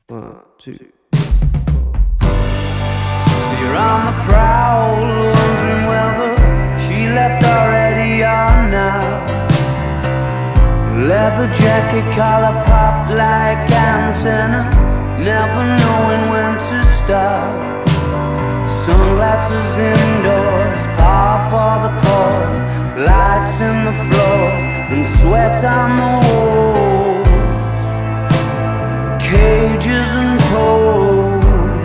1, 2. So you're on the prowl, wondering whether she left already or not. Leather jacket, collar pop like antenna, never knowing when to stop. Sunglasses indoors, par for the cause, lights in the floors and sweat on the walls. Cages and poles.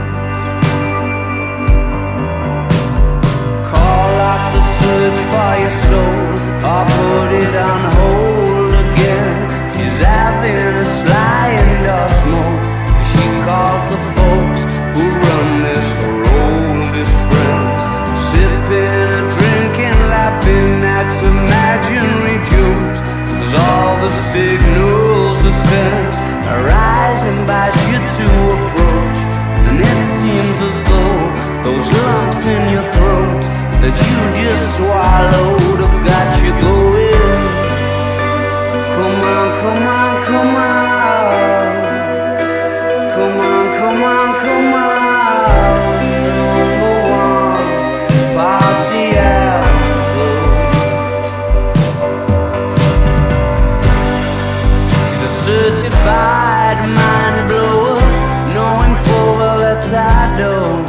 Call off the search for your soul, or put it on hold again. She's having a sly indoor smoke. She calls the folks who run this, her oldest friends, sipping and drinking, laughing at imaginary jokes. As all the signals are sent, arise, invite you to approach. And it seems as though those lumps in your throat that you just swallowed have got you going. Come on, come on, come on. Come on, come on, come on. Number one party anthem. She's a certified mind blower, knowing full well that I don't.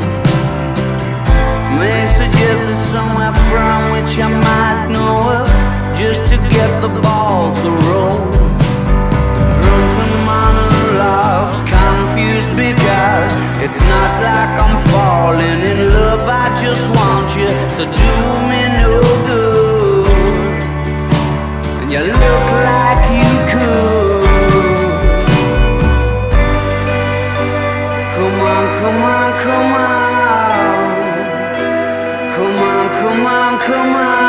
May suggest there's somewhere from which I might know her, just to get the ball to roll. Drunken monologues, confused because it's not like I'm falling in love. I just want you to do me no good, and you look like you could. Come on, come on, come on. Come on, come on, come on.